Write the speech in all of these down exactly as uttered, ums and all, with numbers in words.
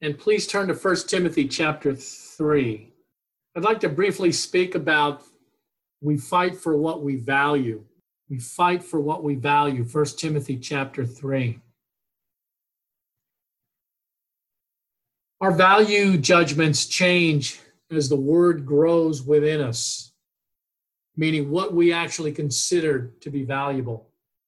And please turn to First Timothy chapter three. I'd like to briefly speak about we fight for what we value. We fight for what we value. First Timothy chapter three. Our value judgments change as the word grows within us, meaning what we actually consider to be valuable.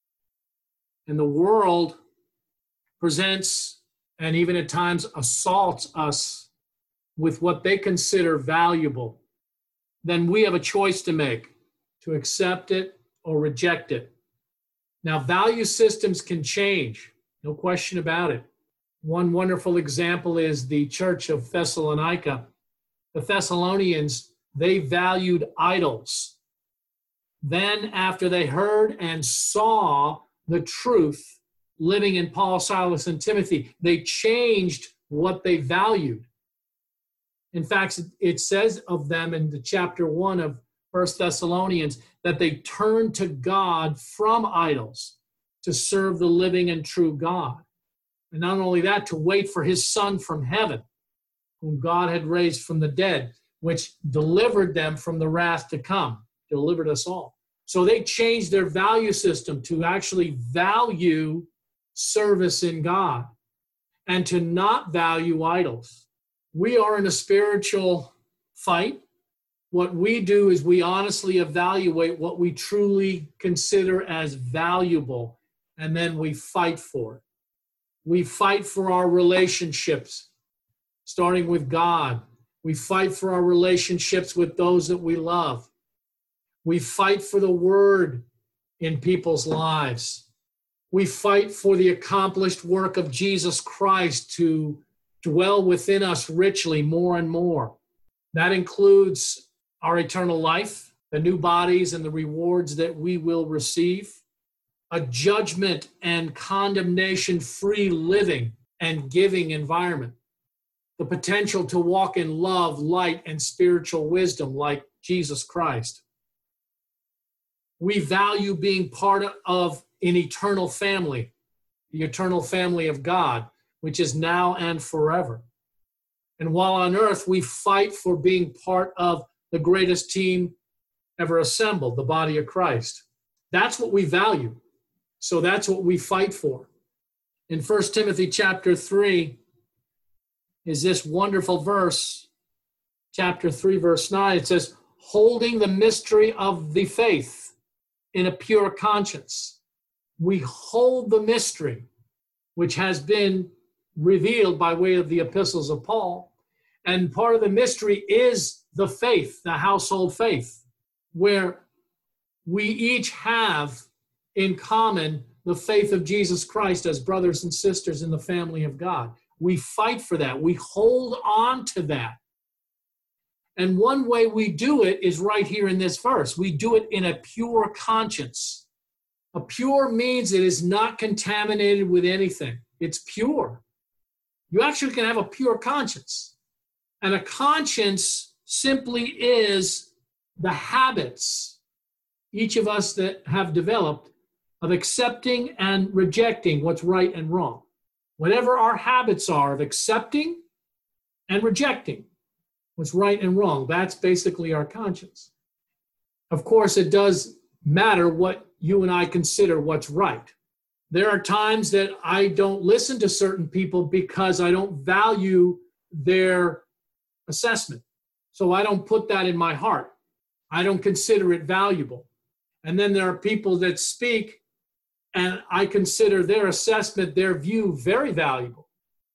And the world presents and even at times assaults us with what they consider valuable. Then we have a choice to make, to accept it or reject it. Now, value systems can change, no question about it. One wonderful example is the church of Thessalonica. The Thessalonians, they valued idols. Then, after they heard and saw the truth living in Paul, Silas, and Timothy, they changed what they valued. In fact, it says of them in the chapter one of First Thessalonians that they turned to God from idols to serve the living and true God. And not only that, to wait for his Son from heaven, whom God had raised from the dead, which delivered them from the wrath to come, delivered us all. So they changed their value system to actually value service in God and to not value idols. We are in a spiritual fight. What we do is we honestly evaluate what we truly consider as valuable, and then we fight for it. We fight for our relationships, starting with God. We fight for our relationships with those that we love. We fight for the word in people's lives. We fight for the accomplished work of Jesus Christ to dwell within us richly more and more. That includes our eternal life, the new bodies and the rewards that we will receive, a judgment and condemnation-free living and giving environment, the potential to walk in love, light, and spiritual wisdom like Jesus Christ. We value being part of an eternal family, the eternal family of God, which is now and forever. And while on earth, we fight for being part of the greatest team ever assembled, the body of Christ. That's what we value. So that's what we fight for. In First Timothy chapter three is this wonderful verse, chapter three, verse nine. It says, holding the mystery of the faith in a pure conscience. We hold the mystery, which has been revealed by way of the epistles of Paul. And part of the mystery is the faith, the household faith, where we each have in common the faith of Jesus Christ as brothers and sisters in the family of God. We fight for that. We hold on to that. And one way we do it is right here in this verse. We do it in a pure conscience. A pure means it is not contaminated with anything. It's pure. You actually can have a pure conscience. And a conscience simply is the habits, each of us that have developed, of accepting and rejecting what's right and wrong. Whatever our habits are of accepting and rejecting what's right and wrong, that's basically our conscience. Of course, it does matter what you and I consider what's right. There are times that I don't listen to certain people because I don't value their assessment. So I don't put that in my heart. I don't consider it valuable. And then there are people that speak and I consider their assessment, their view, very valuable.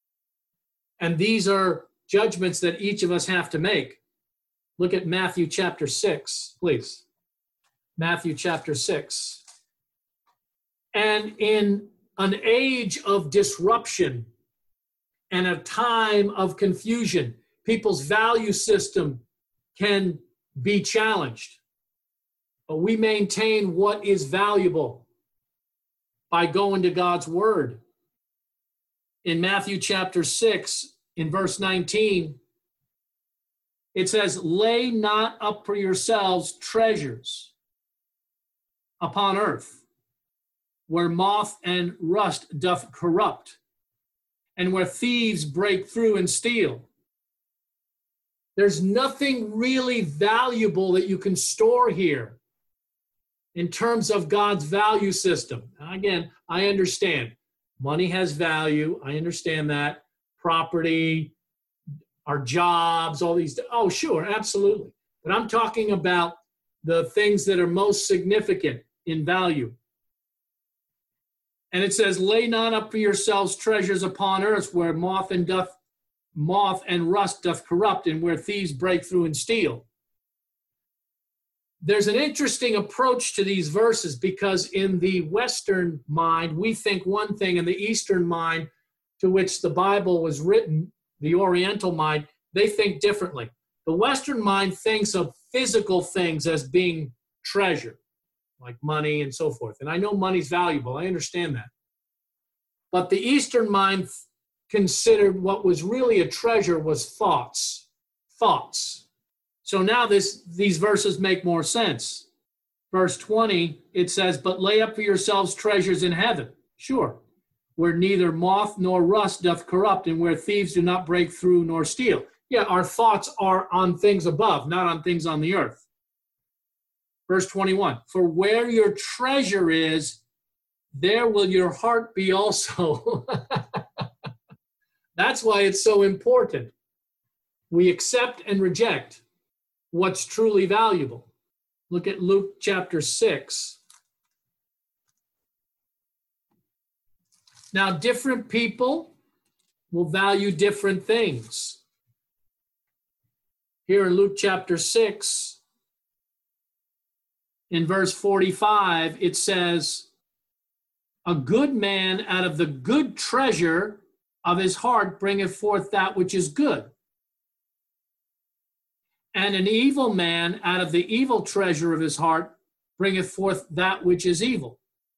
And these are judgments that each of us have to make. Look at Matthew chapter six, please. Matthew chapter six. And in an age of disruption and a time of confusion, people's value system can be challenged. But we maintain what is valuable by going to God's word. In Matthew chapter six, in verse nineteen, it says, lay not up for yourselves treasures upon earth, where moth and rust doth corrupt, and where thieves break through and steal. There's nothing really valuable that you can store here in terms of God's value system. Now, again, I understand money has value. I understand that. Property, our jobs, all these. Oh, sure, absolutely. But I'm talking about the things that are most significant in value. And it says, lay not up for yourselves treasures upon earth where moth and doth moth and rust doth corrupt, and where thieves break through and steal. There's an interesting approach to these verses, because in the Western mind, we think one thing, and the Eastern mind, to which the Bible was written, the Oriental mind, they think differently. The Western mind thinks of physical things as being treasure, like money and so forth. And I know money's valuable. I understand that. But the Eastern mind considered what was really a treasure was thoughts. Thoughts. So now this these verses make more sense. Verse twenty, it says, but lay up for yourselves treasures in heaven. Sure. Where neither moth nor rust doth corrupt, and where thieves do not break through nor steal. Yeah, our thoughts are on things above, not on things on the earth. Verse twenty-one, for where your treasure is, there will your heart be also. That's why it's so important. We accept and reject what's truly valuable. Look at Luke chapter six. Now, different people will value different things. Here in Luke chapter six, in verse forty-five, it says, a good man out of the good treasure of his heart bringeth forth that which is good. And an evil man out of the evil treasure of his heart bringeth forth that which is evil.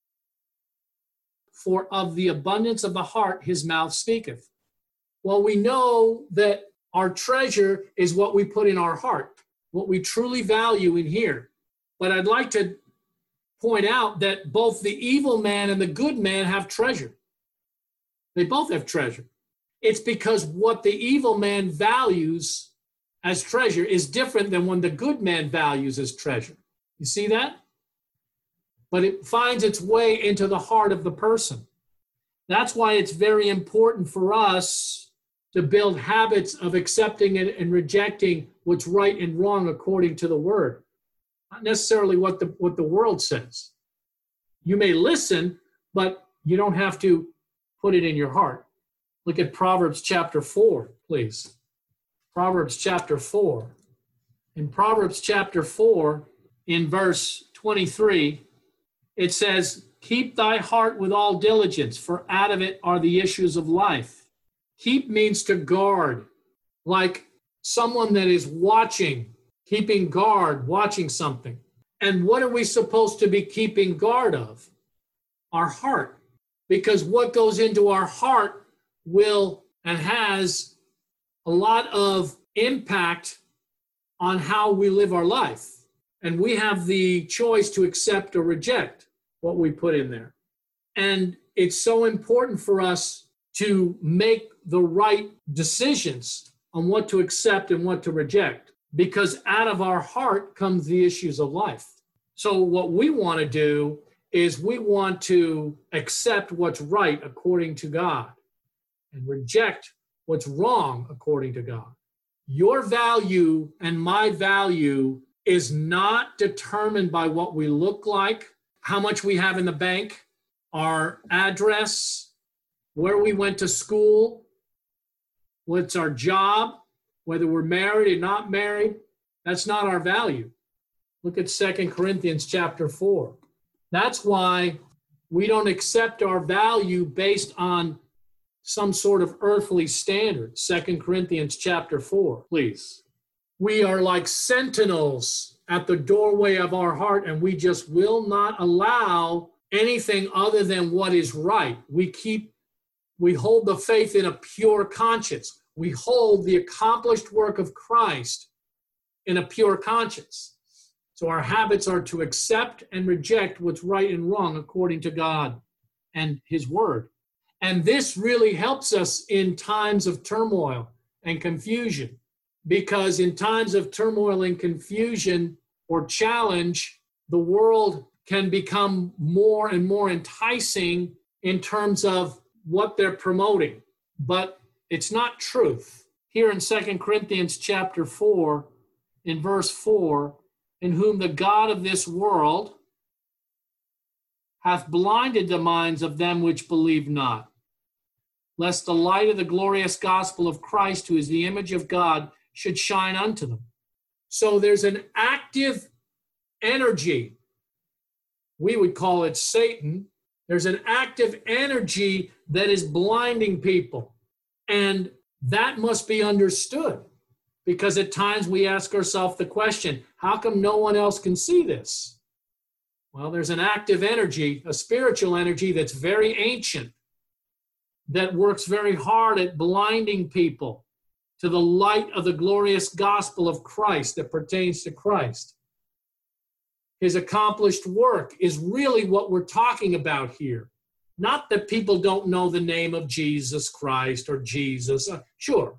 For of the abundance of the heart his mouth speaketh. Well, we know that our treasure is what we put in our heart, what we truly value in here. But I'd like to point out that both the evil man and the good man have treasure. They both have treasure. It's because what the evil man values as treasure is different than what the good man values as treasure. You see that? But it finds its way into the heart of the person. That's why it's very important for us to build habits of accepting it and rejecting what's right and wrong according to the word. Not necessarily what the, what the world says. You may listen, but you don't have to put it in your heart. Look at Proverbs chapter four, please. Proverbs chapter four. In Proverbs chapter four, in verse twenty-three, it says, keep thy heart with all diligence, for out of it are the issues of life. Keep means to guard, like someone that is watching, keeping guard, watching something. And what are we supposed to be keeping guard of? Our heart. Because what goes into our heart will and has a lot of impact on how we live our life. And we have the choice to accept or reject what we put in there. And it's so important for us to make the right decisions on what to accept and what to reject, because out of our heart comes the issues of life. So what we want to do is we want to accept what's right according to God and reject what's wrong according to God. Your value and my value is not determined by what we look like, how much we have in the bank, our address, where we went to school, what's our job, whether we're married or not married. That's not our value. Look at Second Corinthians chapter four. That's why we don't accept our value based on some sort of earthly standard. Second Corinthians chapter four, please. We are like sentinels at the doorway of our heart, and we just will not allow anything other than what is right. We keep, we hold the faith in a pure conscience. We hold the accomplished work of Christ in a pure conscience. So our habits are to accept and reject what's right and wrong according to God and his word. And this really helps us in times of turmoil and confusion, because in times of turmoil and confusion or challenge, the world can become more and more enticing in terms of what they're promoting, but it's not truth. Here in Second Corinthians chapter four, in verse four, in whom the God of this world hath blinded the minds of them which believe not, lest the light of the glorious gospel of Christ, who is the image of God, should shine unto them. So there's an active energy. We would call it Satan. There's an active energy that is blinding people. And that must be understood, because at times we ask ourselves the question, how come no one else can see this? Well, there's an active energy, a spiritual energy that's very ancient, that works very hard at blinding people to the light of the glorious gospel of Christ that pertains to Christ. His accomplished work is really what we're talking about here. Not that people don't know the name of Jesus Christ or Jesus. Uh, sure,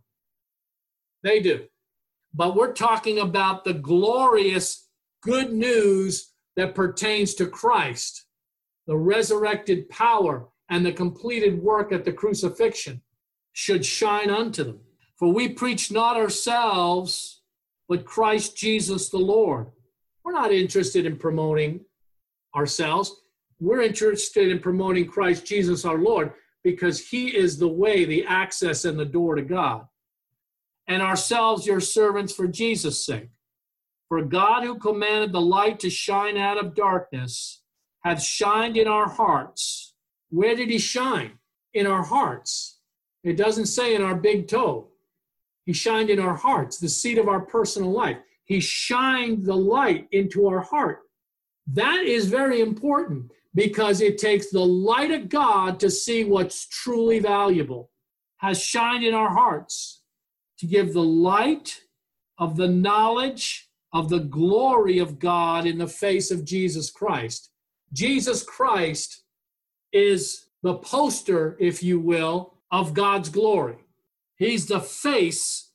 they do. But we're talking about the glorious good news that pertains to Christ, the resurrected power and the completed work at the crucifixion should shine unto them. For we preach not ourselves, but Christ Jesus the Lord. We're not interested in promoting ourselves. We're interested in promoting Christ Jesus our Lord, because he is the way, the access, and the door to God. And ourselves your servants for Jesus' sake. For God, who commanded the light to shine out of darkness, hath shined in our hearts. Where did he shine? In our hearts. It doesn't say in our big toe. He shined in our hearts, the seat of our personal life. He shined the light into our heart. That is very important, because it takes the light of God to see what's truly valuable. Has shined in our hearts to give the light of the knowledge of the glory of God in the face of Jesus Christ. Jesus Christ is the poster, if you will, of God's glory. He's the face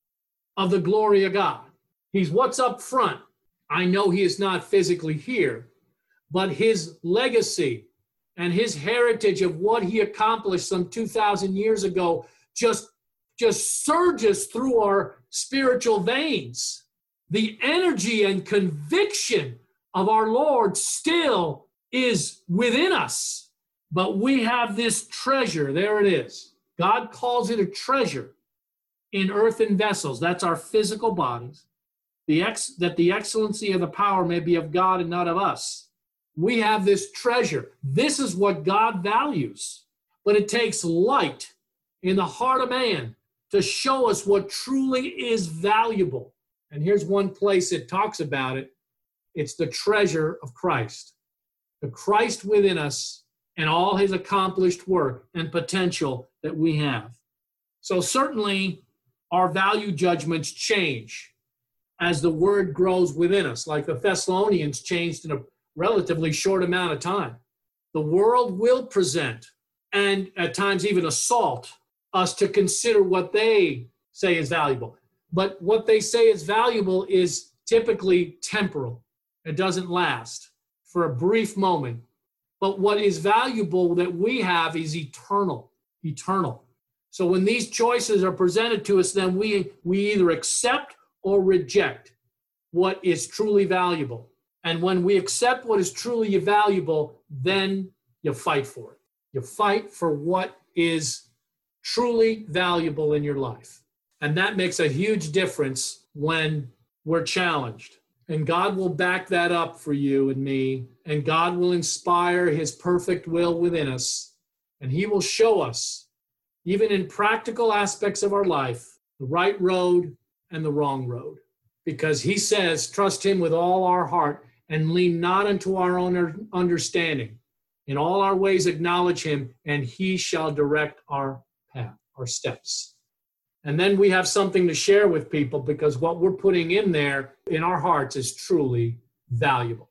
of the glory of God. He's what's up front. I know he is not physically here, but his legacy and his heritage of what he accomplished some two thousand years ago just, just surges through our spiritual veins. The energy and conviction of our Lord still is within us, but we have this treasure. There it is. God calls it a treasure in earthen vessels. That's our physical bodies. The ex, that the excellency of the power may be of God and not of us. We have this treasure. This is what God values. But it takes light in the heart of man to show us what truly is valuable. And here's one place it talks about it. It's the treasure of Christ. The Christ within us and all his accomplished work and potential that we have. So certainly our value judgments change as the word grows within us, like the Thessalonians changed in a relatively short amount of time. The world will present, and at times even assault, us to consider what they say is valuable. But what they say is valuable is typically temporal. It doesn't last for a brief moment. But what is valuable that we have is eternal, eternal. So when these choices are presented to us, then we, we either accept or reject what is truly valuable. And when we accept what is truly valuable, then you fight for it. You fight for what is truly valuable in your life. And that makes a huge difference when we're challenged. And God will back that up for you and me. And God will inspire his perfect will within us. And he will show us, even in practical aspects of our life, the right road and the wrong road. Because he says, trust him with all our heart and lean not unto our own understanding. In all our ways acknowledge him, and he shall direct our path, our steps. And then we have something to share with people, because what we're putting in there in our hearts is truly valuable.